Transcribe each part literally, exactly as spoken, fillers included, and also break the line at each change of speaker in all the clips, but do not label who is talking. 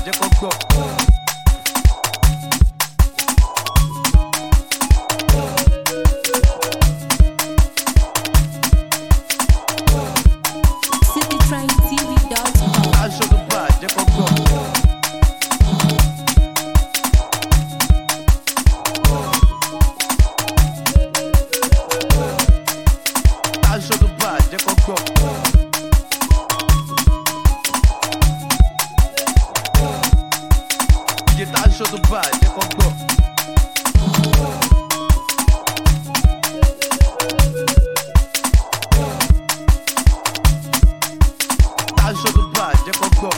bàjẹ́ kó gbọ́. Aṣọ tó bàjẹ́ kó gbọ́. Aṣọ tó bàjẹ́ kó gbọ́. Iye tá aṣọ tó bàjẹ́ kó gbọ́. Aṣọ tó bàjẹ́ kó gbọ́.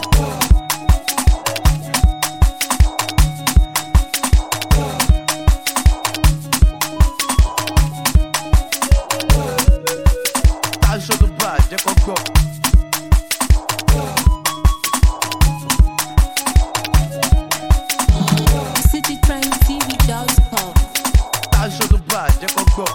Aṣọ tó bàjẹ́ kó gbọ́.
City Train T V dot com.
Aṣọ tó bàjẹ́ kó gbọ́.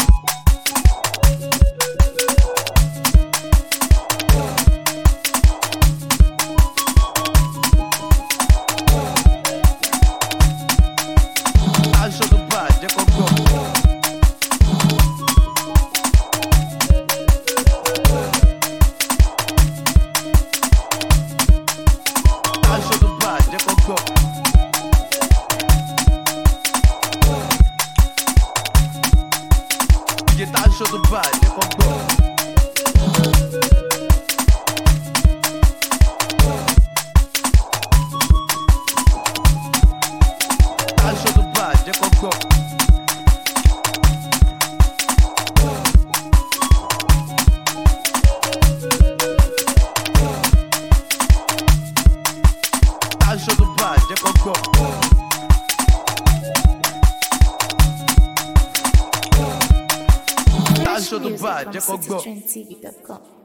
Aṣọ tó bàjẹ́ kó gbọ́. Aṣọ tó bàjẹ́ kó gbọ́. Iye tá aṣọ tó bàjẹ́ kó gbọ́. Aṣọ tó bàjẹ́ kó gbọ́. Aṣọ tó bàjẹ́ kó gbọ́. Aṣọ tó bàjẹ́ kó gbọ́.
City Train T V dot com.